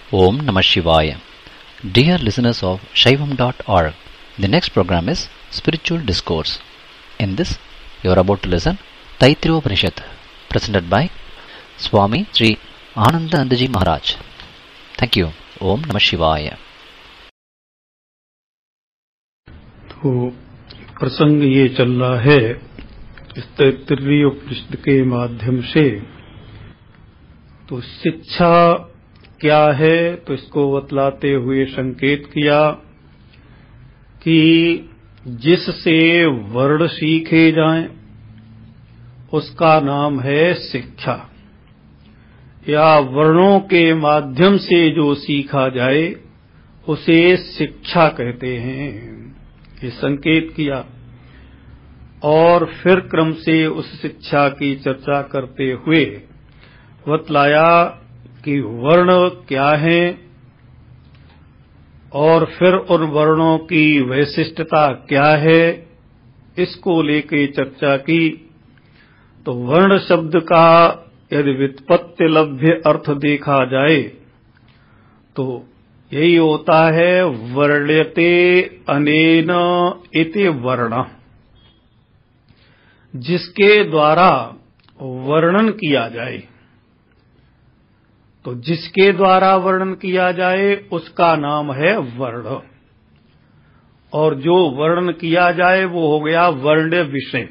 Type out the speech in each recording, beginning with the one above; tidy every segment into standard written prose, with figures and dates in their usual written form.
Om Namah Shivaya. Dear listeners of Shaivam.org, the next program is Spiritual Discourse. In this, you are about to listen Taittiriya Upanishad, presented by Swami Sri Anandanandaji Maharaj. Thank you. Om Namah Shivaya. तो प्रसंग ये चल रहा है इस तैत्तिरीय उपनिषद के माध्यम से। तो शिक्षा क्या है, तो इसको बतलाते हुए संकेत किया कि जिससे वर्ण सीखे जाएं उसका नाम है शिक्षा, या वर्णों के माध्यम से जो सीखा जाए उसे शिक्षा कहते हैं, ये संकेत किया। और फिर क्रम से उस शिक्षा की चर्चा करते हुए बतलाया कि वर्ण क्या है और फिर उन वर्णों की वैशिष्टता क्या है, इसको लेके चर्चा की। तो वर्ण शब्द का यदि व्युत्पत्ति लभ्य अर्थ देखा जाए तो यही होता है वर्ण्यते अनेन इति वर्ण, जिसके द्वारा वर्णन किया जाए। तो जिसके द्वारा वर्णन किया जाए उसका नाम है वर्ण, और जो वर्णन किया जाए वो हो गया वर्ण विषय।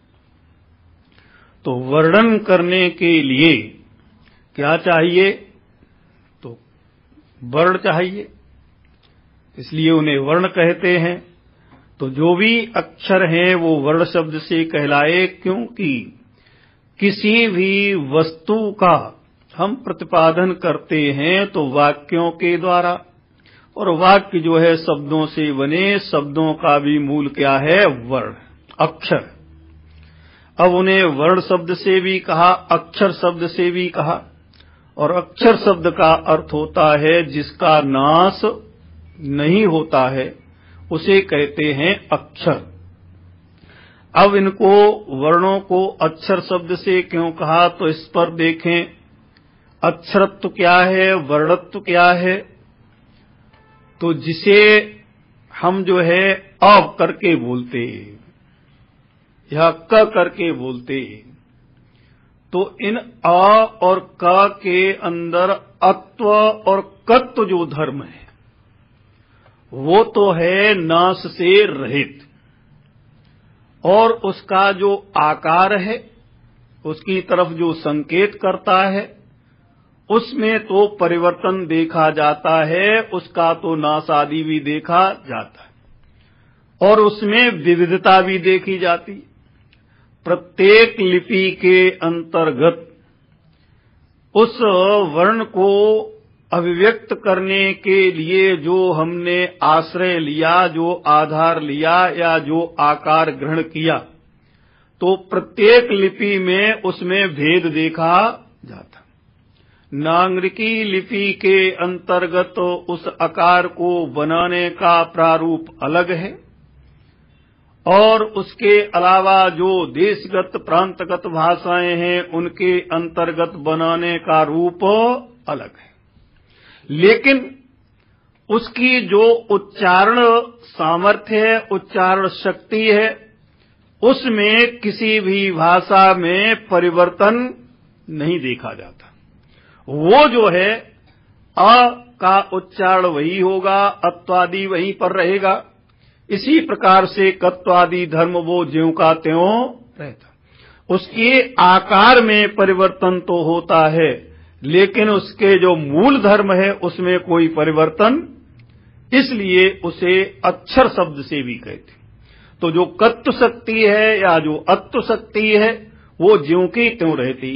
तो वर्णन करने के लिए क्या चाहिए, तो वर्ण चाहिए, इसलिए उन्हें वर्ण कहते हैं। तो जो भी अक्षर हैं वो वर्ण शब्द से कहलाए, क्योंकि किसी भी वस्तु का हम प्रतिपादन करते हैं तो वाक्यों के द्वारा, और वाक्य जो है शब्दों से बने, शब्दों का भी मूल क्या है, वर्ण, अक्षर। अब उन्हें वर्ण शब्द से भी कहा, अक्षर शब्द से भी कहा, और अक्षर शब्द का अर्थ होता है जिसका नाश नहीं होता है, उसे कहते हैं अक्षर। अब इनको वर्णों को अक्षर शब्द से क्यों कहा, तो इस पर देखें अक्षरत्व क्या है, वर्णत्व क्या है। तो जिसे हम जो है अ करके बोलते या क करके बोलते, तो इन अ और क के अंदर अत्व और कत्व जो धर्म है वो तो है नाश से रहित, और उसका जो आकार है उसकी तरफ जो संकेत करता है उसमें तो परिवर्तन देखा जाता है, उसका तो नाश आदि भी देखा जाता है, और उसमें विविधता भी देखी जाती। प्रत्येक लिपि के अंतर्गत उस वर्ण को अभिव्यक्त करने के लिए जो हमने आश्रय लिया, जो आधार लिया या जो आकार ग्रहण किया, तो प्रत्येक लिपि में उसमें भेद देखा जाता। नागरिकी लिपि के अंतर्गत उस आकार को बनाने का प्रारूप अलग है, और उसके अलावा जो देशगत प्रांतगत भाषाएं हैं उनके अंतर्गत बनाने का रूप अलग है। लेकिन उसकी जो उच्चारण सामर्थ्य है, उच्चारण शक्ति है, उसमें किसी भी भाषा में परिवर्तन नहीं देखा जाता। वो जो है अ का उच्चारण वही होगा, अत्वादि वहीं पर रहेगा। इसी प्रकार से कत्वादि धर्म वो ज्यों का त्यों रहता। उसके आकार में परिवर्तन तो होता है, लेकिन उसके जो मूल धर्म है उसमें कोई परिवर्तन, इसलिए उसे अक्षर शब्द से भी कहते। तो जो कत्व शक्ति है या जो अत्व शक्ति है वो ज्यों की त्यों रहती।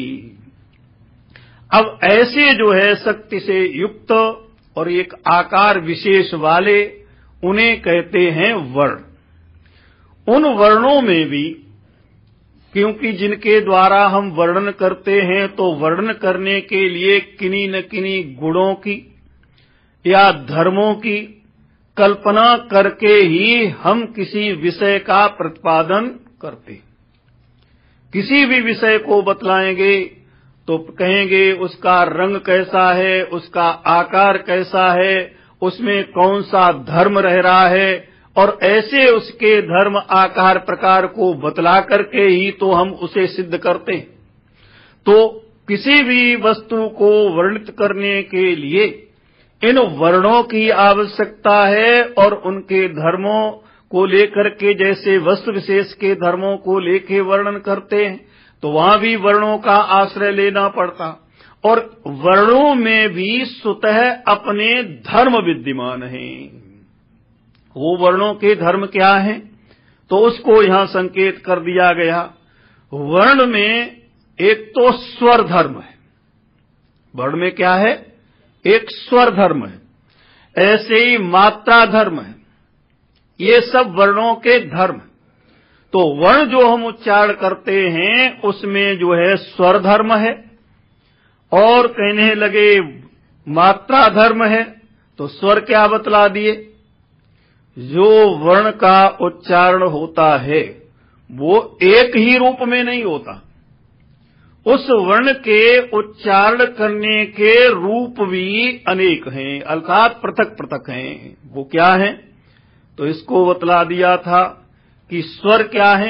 अब ऐसे जो है शक्ति से युक्त और एक आकार विशेष वाले, उन्हें कहते हैं वर्ण। उन वर्णों में भी, क्योंकि जिनके द्वारा हम वर्णन करते हैं, तो वर्णन करने के लिए किन्हीं न किन्हीं गुणों की या धर्मों की कल्पना करके ही हम किसी विषय का प्रतिपादन करते। किसी भी विषय को बतलाएंगे तो कहेंगे उसका रंग कैसा है, उसका आकार कैसा है, उसमें कौन सा धर्म रह रहा है, और ऐसे उसके धर्म आकार प्रकार को बतला करके ही तो हम उसे सिद्ध करते हैं। तो किसी भी वस्तु को वर्णित करने के लिए इन वर्णों की आवश्यकता है, और उनके धर्मों को लेकर के जैसे वस्तु विशेष के धर्मों को लेके वर्णन करते हैं तो वहां भी वर्णों का आश्रय लेना पड़ता, और वर्णों में भी स्वतः अपने धर्म विद्यमान हैं। वो वर्णों के धर्म क्या हैं, तो उसको यहां संकेत कर दिया गया। वर्ण में एक तो स्वर धर्म है, वर्ण में क्या है, एक स्वर धर्म है, ऐसे ही मात्रा धर्म है, ये सब वर्णों के धर्म। तो वर्ण जो हम उच्चारण करते हैं उसमें जो है स्वर धर्म है, और कहने लगे मात्रा धर्म है। तो स्वर क्या बतला दिए, जो वर्ण का उच्चारण होता है वो एक ही रूप में नहीं होता, उस वर्ण के उच्चारण करने के रूप भी अनेक हैं, अर्थात पृथक पृथक हैं। वो क्या हैं, तो इसको बतला दिया था कि स्वर क्या है,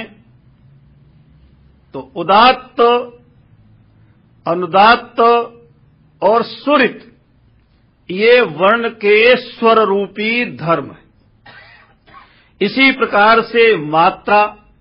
तो उदात्त, अनुदात्त और सुरित, ये वर्ण के स्वर रूपी धर्म है। इसी प्रकार से मात्रा,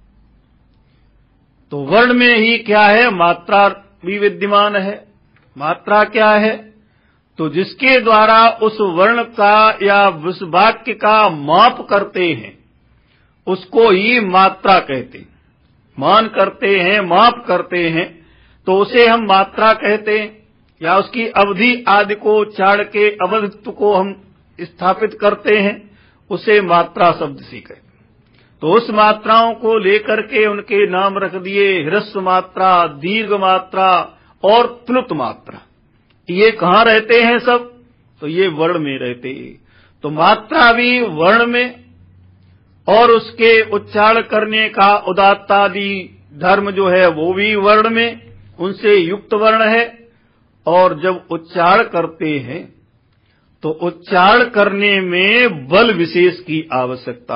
तो वर्ण में ही क्या है, मात्रा भी विद्यमान है। मात्रा क्या है, तो जिसके द्वारा उस वर्ण का या उस वाक्य का माप करते हैं उसको ही मात्रा कहते हैं। मान करते हैं, माप करते हैं, तो उसे हम मात्रा कहते हैं, या उसकी अवधि आदि को चाड़ के अवधित्व को हम स्थापित करते हैं, उसे मात्रा शब्द से कहते हैं। तो उस मात्राओं को लेकर के उनके नाम रख दिए, ह्रस्व मात्रा, दीर्घ मात्रा और प्लुत मात्रा। ये कहाँ रहते हैं सब, तो ये वर्ण में रहते हैं। तो मात्रा भी वर्ण में, और उसके उच्चारण करने का उदात्तादि धर्म जो है वो भी वर्ण में, उनसे युक्त वर्ण है। और जब उच्चारण करते हैं तो उच्चारण करने में बल विशेष की आवश्यकता,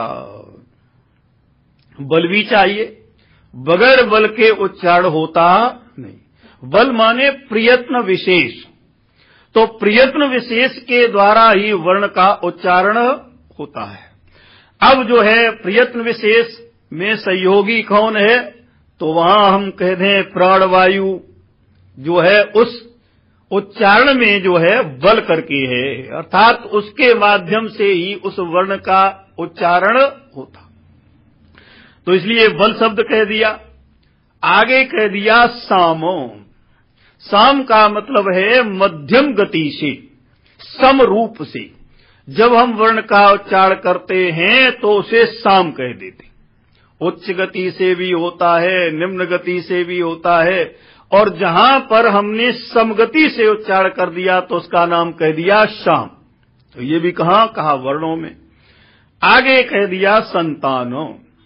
बल भी चाहिए, बगैर बल के उच्चारण होता नहीं। बल माने प्रयत्न विशेष, तो प्रयत्न विशेष के द्वारा ही वर्ण का उच्चारण होता है। अब जो है प्रयत्न विशेष में सहयोगी कौन है, तो वहां हम कह दें प्राणवायु जो है उस उच्चारण में जो है बल करके है, अर्थात उसके माध्यम से ही उस वर्ण का उच्चारण होता। तो इसलिए बल शब्द कह दिया। आगे कह दिया सामो। साम का मतलब है मध्यम गति से, सम रूप से। जब हम वर्ण का उच्चारण करते हैं तो उसे साम कह देते। उच्च गति से भी होता है, निम्न गति से भी होता है, और जहां पर हमने समगति से उच्चारण कर दिया तो उसका नाम कह दिया शाम। तो ये भी कहा वर्णों में। आगे कह दिया संतानो।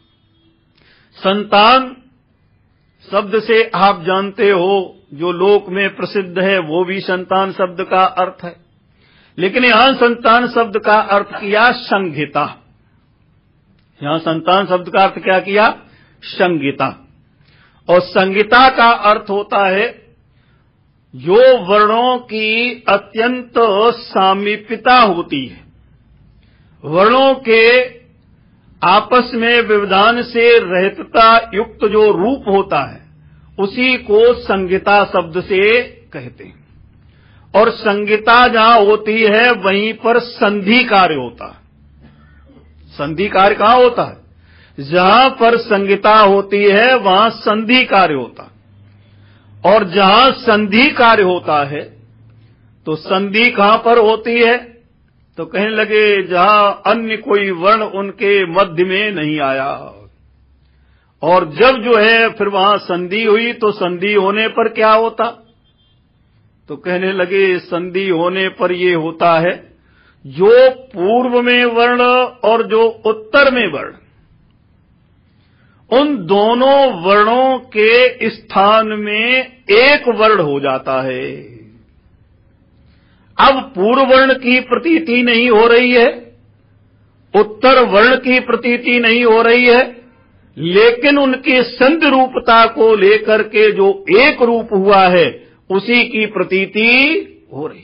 संतान शब्द से आप जानते हो, जो लोक में प्रसिद्ध है वो भी संतान शब्द का अर्थ है, लेकिन यहां संतान शब्द का अर्थ किया संहिता। यहां संतान शब्द का अर्थ क्या किया, संहिता। और संहिता का अर्थ होता है जो वर्णों की अत्यंत सामीप्यता होती है, वर्णों के आपस में व्यवधान से रहता युक्त जो रूप होता है उसी को संहिता शब्द से कहते हैं। और संहिता जहां होती है वहीं पर संधि कार्य होता है। संधि कार्य कहां होता है, जहां पर संहिता होती है वहां संधि कार्य होता है। और जहां संधि कार्य होता है तो संधि कहां पर होती है, तो कहने लगे जहां अन्य कोई वर्ण उनके मध्य में नहीं आया। और जब जो है फिर वहां संधि हुई तो संधि होने पर क्या होता, तो कहने लगे संधि होने पर ये होता है जो पूर्व में वर्ण और जो उत्तर में वर्ण, उन दोनों वर्णों के स्थान में एक वर्ण हो जाता है। अब पूर्व वर्ण की प्रतीति नहीं हो रही है, उत्तर वर्ण की प्रतीति नहीं हो रही है, लेकिन उनकी संधि रूपता को लेकर के जो एक रूप हुआ है उसी की प्रतीति हो रही है।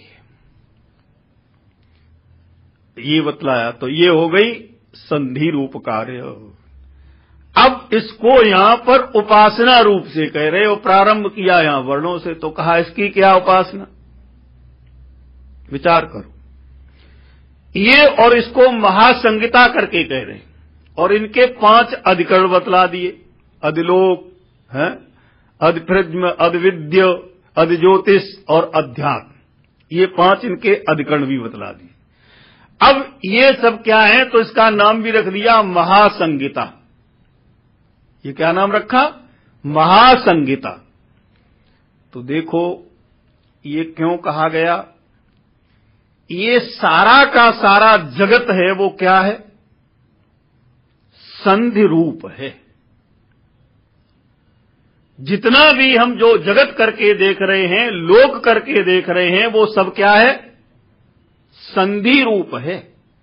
ये बतलाया, तो ये हो गई संधि रूप कार्य। अब इसको यहां पर उपासना रूप से कह रहे हो। प्रारंभ किया यहां वर्णों से, तो कहा इसकी क्या उपासना, विचार करो। ये और इसको महासंहिता करके कह रहे हैं, और इनके 5 अधिकरण बतला दिए। अधिलोक है, अधिप्रज्ञ, अधिविद्य, अधिज्योतिष और अध्यात्म, ये 5 इनके अधिकरण भी बतला दिए। अब ये सब क्या है, तो इसका नाम भी रख दिया महासंहिता। ये क्या नाम रखा, महासंहिता। तो देखो ये क्यों कहा गया, ये सारा का सारा जगत है वो क्या है, संधि रूप है। जितना भी हम जो जगत करके देख रहे हैं, लोक करके देख रहे हैं, वो सब क्या है, संधि रूप है।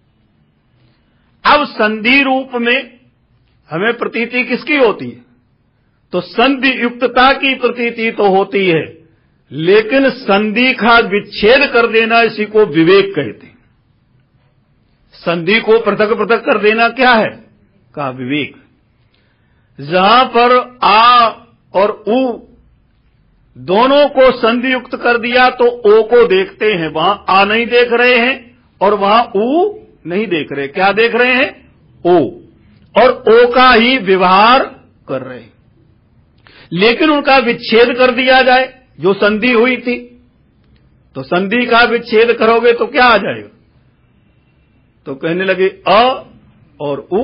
अब संधि रूप में हमें प्रतीति किसकी होती है, तो संधि युक्तता की प्रतीति तो होती है, लेकिन संधि का विच्छेद कर देना इसी को विवेक कहते हैं। संधि को पृथक पृथक कर देना क्या है, का विवेक। जहां पर आ और उ दोनों को संधि युक्त कर दिया तो ओ को देखते हैं, वहां आ नहीं देख रहे हैं और वहां उ नहीं देख रहे, क्या देख रहे हैं, ओ, और ओ का ही व्यवहार कर रहे हैं। लेकिन उनका विच्छेद कर दिया जाए, जो संधि हुई थी, तो संधि का विच्छेद करोगे तो क्या आ जाएगा, तो कहने लगे अ और उ,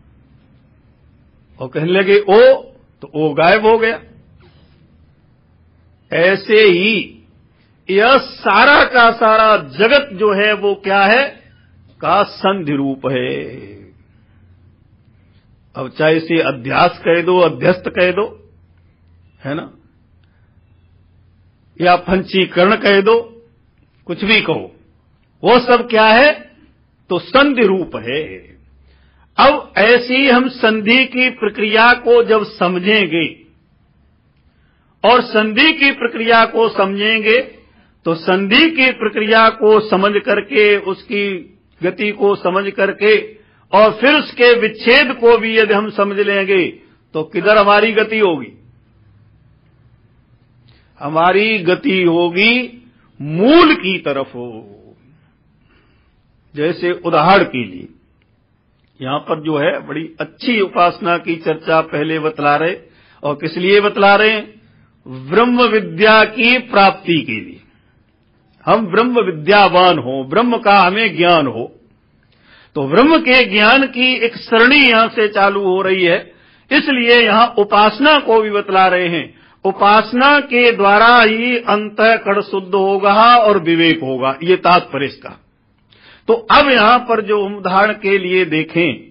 और कहने लगे ओ, तो ओ गायब हो गया। ऐसे ही यह सारा का सारा जगत जो है वो क्या है, का संधि रूप है। अब चाहे इसे अध्यास कह दो, अध्यस्त कह दो, है ना, या पंचीकरण कह दो, कुछ भी कहो, वो सब क्या है, तो संधि रूप है। अब ऐसी हम संधि की प्रक्रिया को जब समझेंगे और संधि की प्रक्रिया को समझेंगे, तो संधि की प्रक्रिया को समझ करके, उसकी गति को समझ करके, और फिर उसके विच्छेद को भी यदि हम समझ लेंगे, तो किधर हमारी गति होगी, हमारी गति होगी मूल की तरफ हो। जैसे उदाहरण के लिए यहां पर जो है बड़ी अच्छी उपासना की चर्चा पहले बतला रहे, और किस लिए बतला रहे हैं, ब्रह्म विद्या की प्राप्ति के लिए। हम ब्रह्म विद्यावान हो, ब्रह्म का हमें ज्ञान हो, तो ब्रह्म के ज्ञान की एक सरणी यहां से चालू हो रही है, इसलिए यहां उपासना को भी बतला रहे हैं। उपासना के द्वारा ही अंतःकरण शुद्ध होगा और विवेक होगा, ये तात्पर्य इसका। तो अब यहां पर जो उदाहरण के लिए देखें,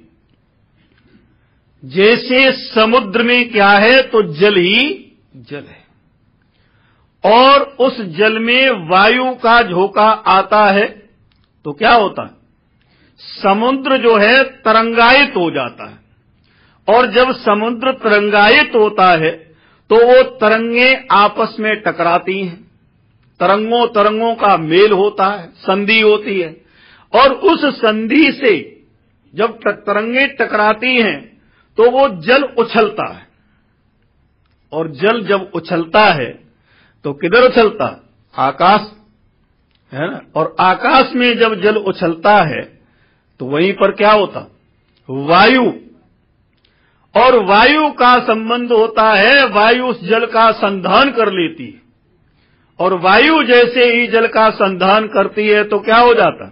जैसे समुद्र में क्या है, तो जल ही जल है, और उस जल में वायु का झोंका आता है, तो क्या होता है, समुद्र जो है तरंगायित हो जाता है, और जब समुद्र तरंगायित होता है तो वो तरंगे आपस में टकराती हैं, तरंगों तरंगों का मेल होता है, संधि होती है, और उस संधि से जब तरंगे टकराती हैं तो वो जल उछलता है, और जल जब उछलता है तो किधर उछलता, आकाश, है ना, और आकाश में जब जल उछलता है तो वहीं पर क्या होता, वायु, और वायु का संबंध होता है, वायु उस जल का संधान कर लेती है, और वायु जैसे ही जल का संधान करती है तो क्या हो जाता,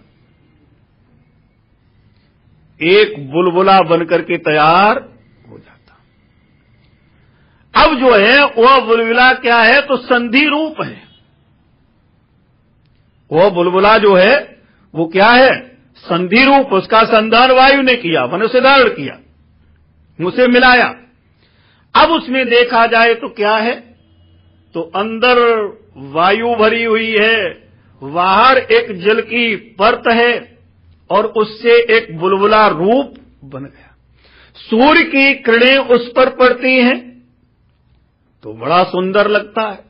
एक बुलबुला बनकर के तैयार हो जाता। अब जो है वह बुलबुला क्या है, तो संधि रूप है। वह बुलबुला जो है वो क्या है, संधि रूप, उसका संधान वायु ने किया, मनुष्य धारण किया, मुझसे मिलाया। अब उसमें देखा जाए तो क्या है, तो अंदर वायु भरी हुई है, बाहर एक जल की परत है और उससे एक बुलबुला रूप बन गया। सूर्य की किरणें उस पर पड़ती हैं तो बड़ा सुंदर लगता है,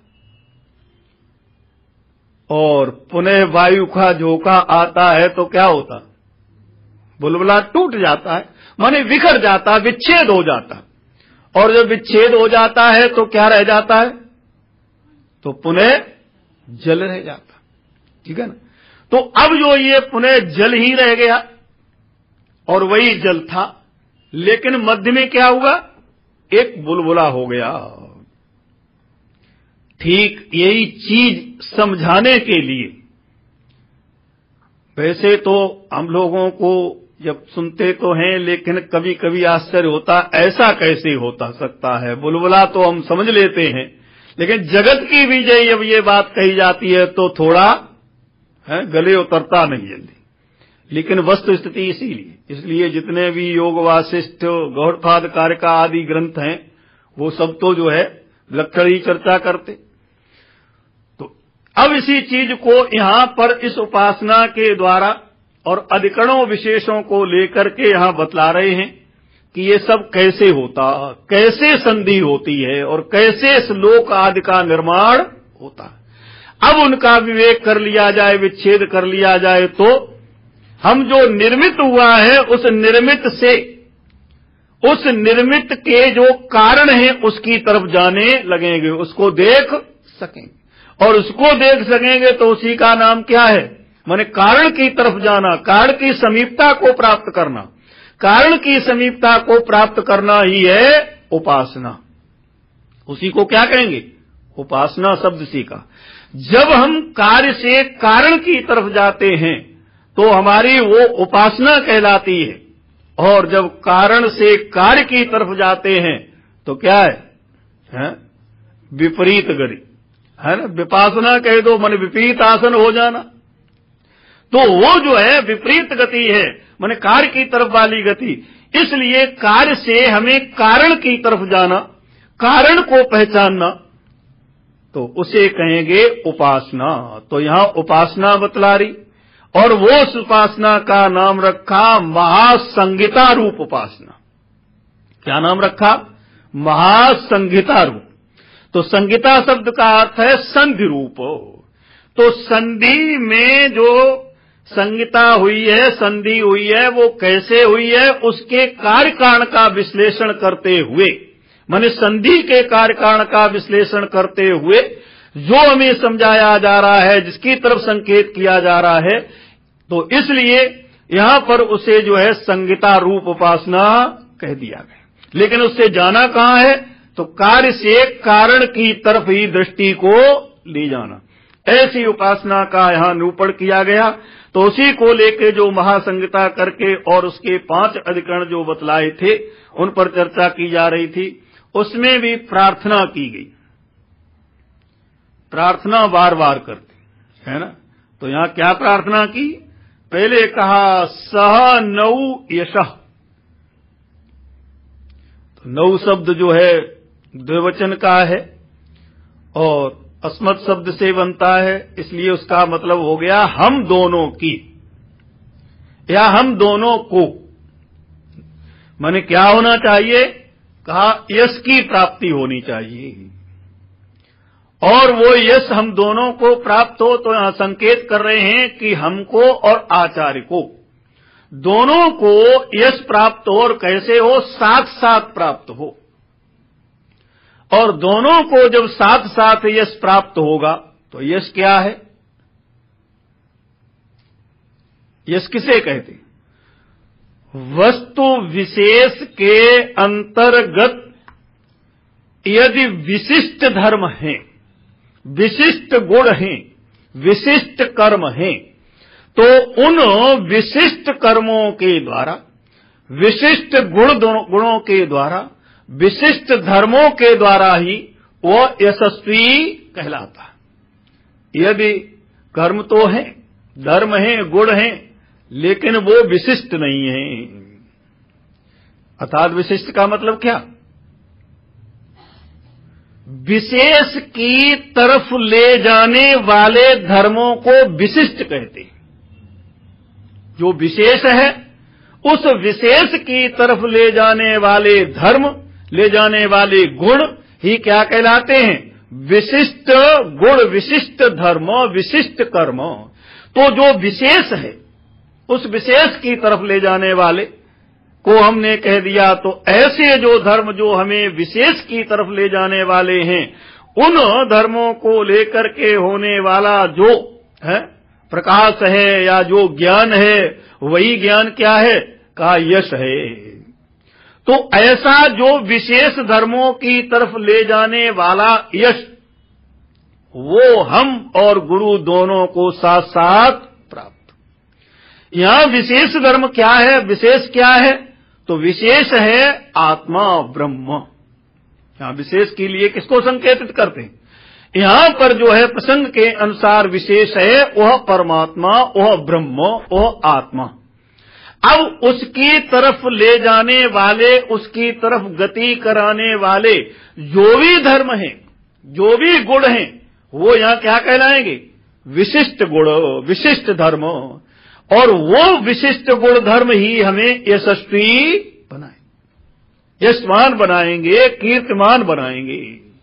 और पुनः वायु का झोंका आता है तो क्या होता, बुलबुला टूट जाता है, माने बिखर जाता है, विच्छेद हो जाता है। और जब विच्छेद हो जाता है तो क्या रह जाता है, तो पुनः जल रह जाता, ठीक है ना। तो अब जो ये पुनः जल ही रह गया और वही जल था, लेकिन मध्य में क्या हुआ, एक बुलबुला हो गया। ठीक यही चीज समझाने के लिए, वैसे तो हम लोगों को जब सुनते तो हैं, लेकिन कभी कभी आश्चर्य होता, ऐसा कैसे होता सकता है। बुलबुला तो हम समझ लेते हैं, लेकिन जगत की विजय जब ये बात कही जाती है तो थोड़ा गले उतरता नहीं जल्दी। लेकिन वस्तु स्थिति इसलिए जितने भी योग वासिष्ठ गौड़पाद कारिका आदि ग्रंथ हैं, वो सब तो जो है विलक्षण ही चर्चा करते। तो अब इसी चीज को यहां पर इस उपासना के द्वारा और अधिकरणों विशेषों को लेकर के यहां बतला रहे हैं कि ये सब कैसे होता, कैसे संधि होती है और कैसे श्लोक आदि का निर्माण होता है। अब उनका विवेक कर लिया जाए, विच्छेद कर लिया जाए, तो हम जो निर्मित हुआ है उस निर्मित से, उस निर्मित के जो कारण है उसकी तरफ जाने लगेंगे, उसको देख सकेंगे। और उसको देख सकेंगे तो उसी का नाम क्या है, माने कारण की तरफ जाना, कारण की समीपता को प्राप्त करना। कारण की समीपता को प्राप्त करना ही है उपासना। उसी को क्या कहेंगे, उपासना शब्द सीखा। जब हम कार्य से कारण की तरफ जाते हैं तो हमारी वो उपासना कहलाती है, और जब कारण से कार्य की तरफ जाते हैं तो क्या है? विपरीत गति है ना। विपासना कह दो मन विपरीत आसन हो जाना, तो वो जो है विपरीत गति है, माने कार्य की तरफ वाली गति। इसलिए कार्य से हमें कारण की तरफ जाना, कारण को पहचानना, तो उसे कहेंगे उपासना। तो यहां उपासना बतला रही, और वो उस उपासना का नाम रखा महासंहिता रूप उपासना। क्या नाम रखा, महासंहिता रूप। तो संहिता शब्द का अर्थ है संधि रूप। तो संधि में जो संहिता हुई है, संधि हुई है, वो कैसे हुई है, उसके कार्य कारण का विश्लेषण करते हुए, माने संधि के कार्य कारण का विश्लेषण करते हुए जो हमें समझाया जा रहा है, जिसकी तरफ संकेत किया जा रहा है, तो इसलिए यहां पर उसे जो है संहिता रूप उपासना कह दिया गया। लेकिन उससे जाना कहां है, तो कार्य से कारण की तरफ ही दृष्टि को ले जाना, ऐसी उपासना का यहां निरूपण किया गया। तो उसी को लेके जो महासंहिता करके और उसके 5 अधिकरण जो बतलाए थे उन पर चर्चा की जा रही थी। उसमें भी प्रार्थना की गई, प्रार्थना बार बार करते है ना। तो यहां क्या प्रार्थना की, पहले कहा सह नौ यशः। तो नौ शब्द जो है द्विवचन का है और अस्मत् शब्द से बनता है, इसलिए उसका मतलब हो गया हम दोनों की या हम दोनों को। माने क्या होना चाहिए, कहा यश की प्राप्ति होनी चाहिए, और वो यश हम दोनों को प्राप्त हो। तो यहां संकेत कर रहे हैं कि हमको और आचार्य को दोनों को यश प्राप्त हो, और कैसे हो, साथ साथ प्राप्त हो। और दोनों को जब साथ साथ यश प्राप्त होगा तो यश क्या है, यश किसे कहते हैं, वस्तु विशेष के अंतर्गत यदि विशिष्ट धर्म हैं, विशिष्ट गुण हैं, विशिष्ट कर्म हैं, तो उन विशिष्ट कर्मों के द्वारा, विशिष्ट गुणों के द्वारा, विशिष्ट धर्मों के द्वारा ही वो यशस्वी कहलाता। यदि कर्म तो है, धर्म है, गुण है, लेकिन वो विशिष्ट नहीं है। अर्थात विशिष्ट का मतलब क्या, विशेष की तरफ ले जाने वाले धर्मों को विशिष्ट कहते हैं। जो विशेष है उस विशेष की तरफ ले जाने वाले धर्म, ले जाने वाले गुण ही क्या कहलाते हैं? विशिष्ट गुण, विशिष्ट धर्म, विशिष्ट कर्म। तो जो विशेष है उस विशेष की तरफ ले जाने वाले को हमने कह दिया। तो ऐसे जो धर्म जो हमें विशेष की तरफ ले जाने वाले हैं, उन धर्मों को लेकर के होने वाला जो है प्रकाश है या जो ज्ञान है, वही ज्ञान क्या है? का यश है। तो ऐसा जो विशेष धर्मों की तरफ ले जाने वाला यश, वो हम और गुरु दोनों को साथ साथ प्राप्त। यहां विशेष धर्म क्या है? विशेष क्या है? तो विशेष है आत्मा ब्रह्म। यहां विशेष के लिए किसको संकेतित करते हैं? यहां पर जो है प्रसंग के अनुसार विशेष है वह परमात्मा, वह ब्रह्म, वह आत्मा। अब उसकी तरफ ले जाने वाले, उसकी तरफ गति कराने वाले जो भी धर्म हैं, जो भी गुण हैं, वो यहां क्या कहलाएंगे? विशिष्ट गुण, विशिष्ट धर्म। और वो विशिष्ट गुण धर्म ही हमें यशस्वी बनाए, यशमान बनाएंगे, कीर्तिमान बनाएंगे।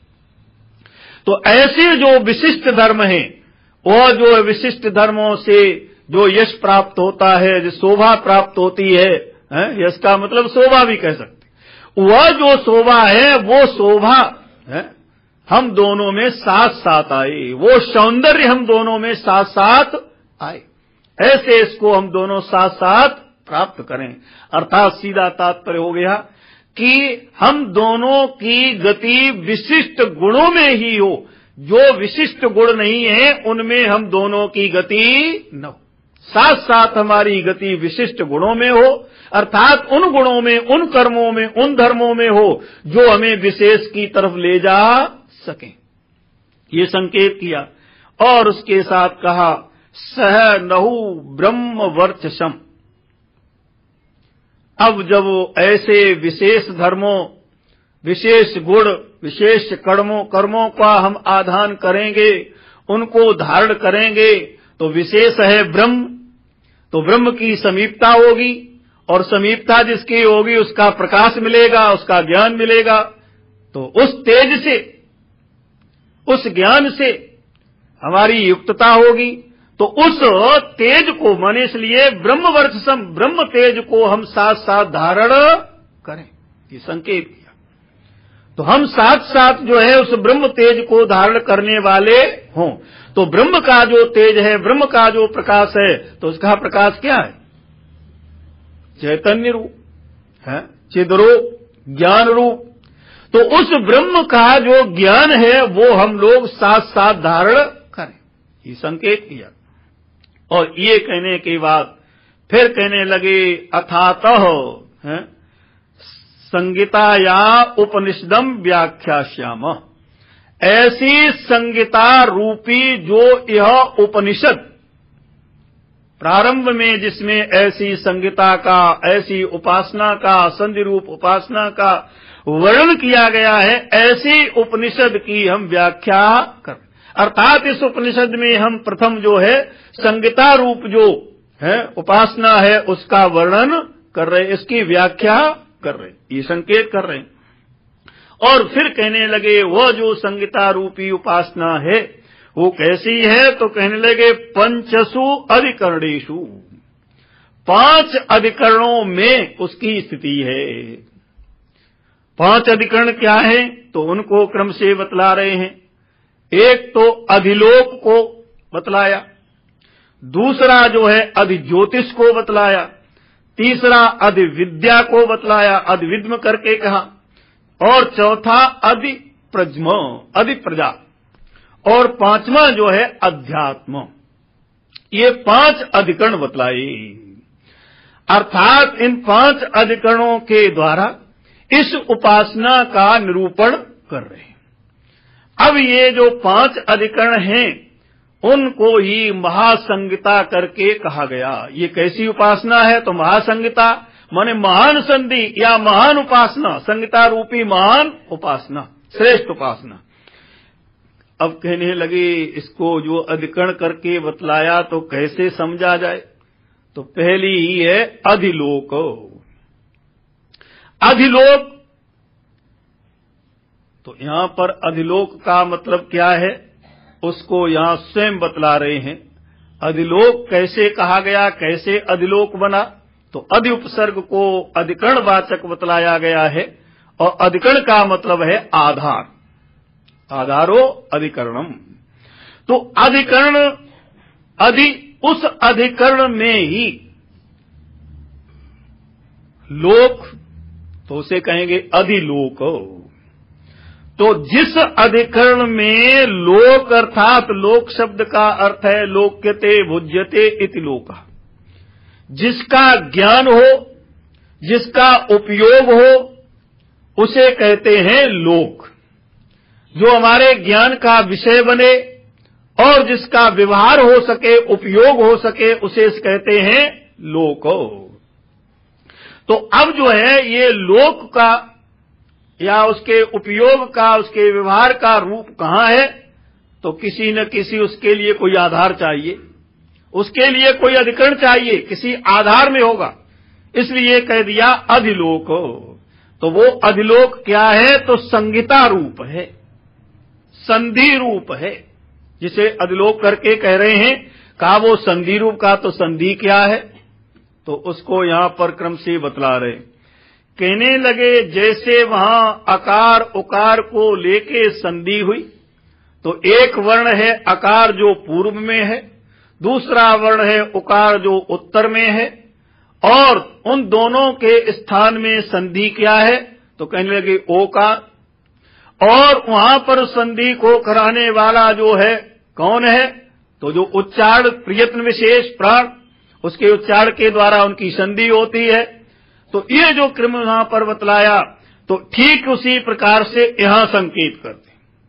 तो ऐसे जो विशिष्ट धर्म हैं, वह जो विशिष्ट धर्मों से जो यश प्राप्त होता है, जो शोभा प्राप्त होती है, यश का मतलब शोभा भी कह सकते, वह जो शोभा है वो शोभा है हम दोनों में साथ साथ आए, वो सौंदर्य हम दोनों में साथ साथ आए। ऐसे इसको हम दोनों साथ साथ प्राप्त करें। अर्थात सीधा तात्पर्य हो गया कि हम दोनों की गति विशिष्ट गुणों में ही हो। जो विशिष्ट गुण नहीं है उनमें हम दोनों की गति न हो, साथ साथ हमारी गति विशिष्ट गुणों में हो। अर्थात उन गुणों में, उन कर्मों में, उन धर्मों में हो जो हमें विशेष की तरफ ले जा सकें। ये संकेत किया और उसके साथ कहा सह नहु ब्रह्म वर्चसम। अब जब ऐसे विशेष धर्मों, विशेष गुण, विशेष कर्मों का हम आधान करेंगे, उनको धारण करेंगे, तो विशेष है ब्रह्म, तो ब्रह्म की समीपता होगी और समीपता जिसकी होगी उसका प्रकाश मिलेगा, उसका ज्ञान मिलेगा। तो उस तेज से, उस ज्ञान से हमारी युक्तता होगी। तो उस तेज को माने इसलिए ब्रह्म वर्चसम, ब्रह्म तेज को हम साथ साथ धारण करें, ये संकेत किया। तो हम साथ साथ जो है उस ब्रह्म तेज को धारण करने वाले हों। तो ब्रह्म का जो तेज है, ब्रह्म का जो प्रकाश है, तो उसका प्रकाश क्या है? चैतन्य रूप है, चिद्रूप, ज्ञान रूप। तो उस ब्रह्म का जो ज्ञान है वो हम लोग साथ साथ धारण करें, ये संकेत किया। और ये कहने के बाद फिर कहने लगे अथातः संगीताया उपनिषदम व्याख्यास्याम। ऐसी संगीता रूपी जो यह उपनिषद प्रारंभ में जिसमें ऐसी संगीता का, ऐसी उपासना का, संधि रूप उपासना का वर्णन किया गया है, ऐसी उपनिषद की हम व्याख्या कर। अर्थात इस उपनिषद में हम प्रथम जो है संगीता रूप जो है उपासना है उसका वर्णन कर रहे, इसकी व्याख्या कर रहे, ये संकेत कर रहे हैं। और फिर कहने लगे वह जो संगीता रूपी उपासना है वो कैसी है? तो कहने लगे पंचसु अधिकरणेषु, 5 अधिकरणों में उसकी स्थिति है। 5 अधिकरण क्या है? तो उनको क्रम से बतला रहे हैं। एक तो अधिलोक को बतलाया, दूसरा जो है अधिज्योतिष को बतलाया, तीसरा अधिविद्या को बतलाया, अधिविद्म करके कहा, और चौथा अधिप्रज्म, अधिप्रजा, और 5वां जो है अध्यात्म। ये 5 अधिकरण बतलाए। अर्थात इन 5 अधिकरणों के द्वारा इस उपासना का निरूपण कर रहे हैं। अब ये जो 5 अधिकरण हैं उनको ही महासंगीता करके कहा गया। ये कैसी उपासना है? तो महासंगीता माने महान संधि या महान उपासना, संगीता रूपी महान उपासना, श्रेष्ठ उपासना। अब कहने लगे इसको जो अधिकरण करके बतलाया तो कैसे समझा जाए। तो पहली ही है अधिलोक। अधिलोक, तो यहां पर अधिलोक का मतलब क्या है उसको यहां स्वयं बतला रहे हैं। अधिलोक कैसे कहा गया, कैसे अधिलोक बना, तो अधि उपसर्ग को अधिकरण वाचक बतलाया गया है और अधिकरण का मतलब है आधार, आधारो अधिकरणम। तो अधिकरण, उस अधिकरण में ही लोक, तो उसे कहेंगे अधिलोक। तो जिस अधिकरण में लोक अर्थात लोक शब्द का अर्थ है लोक्यते भुज्यते इति लोक, जिसका ज्ञान हो, जिसका उपयोग हो, उसे कहते हैं लोक। जो हमारे ज्ञान का विषय बने और जिसका व्यवहार हो सके, उपयोग हो सके, उसे कहते हैं लोक। तो अब जो है ये लोक का या उसके उपयोग का, उसके व्यवहार का रूप कहां है, तो किसी न किसी उसके लिए कोई आधार चाहिए, उसके लिए कोई अधिकरण चाहिए, किसी आधार में होगा, इसलिए कह दिया अधिलोक। तो वो अधिलोक क्या है, तो संहिता रूप है, संधि रूप है, जिसे अधिलोक करके कह रहे हैं। कहा वो संधि रूप का, तो संधि क्या है, तो उसको यहां पर क्रम से बतला रहे। कहने लगे जैसे वहां अकार उकार को लेके संधि हुई, तो एक वर्ण है अकार जो पूर्व में है, दूसरा वर्ण है उकार जो उत्तर में है, और उन दोनों के स्थान में संधि क्या है, तो कहने लगे ओकार। और वहां पर संधि को कराने वाला जो है कौन है, तो जो उच्चारण प्रयत्न विशेष प्राण, उसके उच्चारण के द्वारा उनकी संधि होती है। तो ये जो क्रम यहां पर बतलाया, तो ठीक उसी प्रकार से यहां संकेत करते।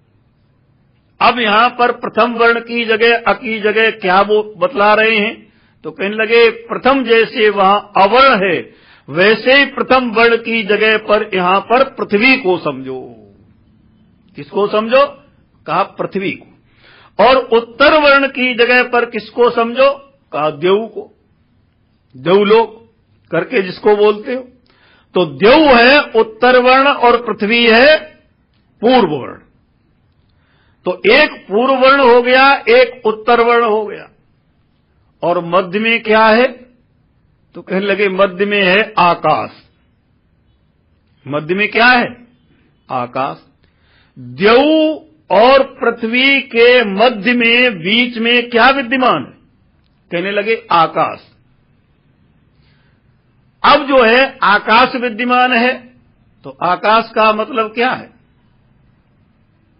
अब यहां पर प्रथम वर्ण की जगह अ की जगह क्या वो बतला रहे हैं, तो कहने लगे प्रथम जैसे वहां अवर्ण है, वैसे ही प्रथम वर्ण की जगह पर यहां पर पृथ्वी को समझो। किसको समझो, कहा पृथ्वी को। और उत्तर वर्ण की जगह पर किसको समझो, कहा देव को, देवलोक करके जिसको बोलते हो। तो देव है उत्तर वर्ण और पृथ्वी है पूर्व वर्ण। तो एक पूर्व वर्ण हो गया, एक उत्तर वर्ण हो गया। और मध्य में क्या है, तो कहने लगे मध्य में है आकाश। मध्य में क्या है, आकाश। देव और पृथ्वी के मध्य में बीच में क्या विद्यमान है, कहने लगे आकाश। अब जो है आकाश विद्यमान है, तो आकाश का मतलब क्या है,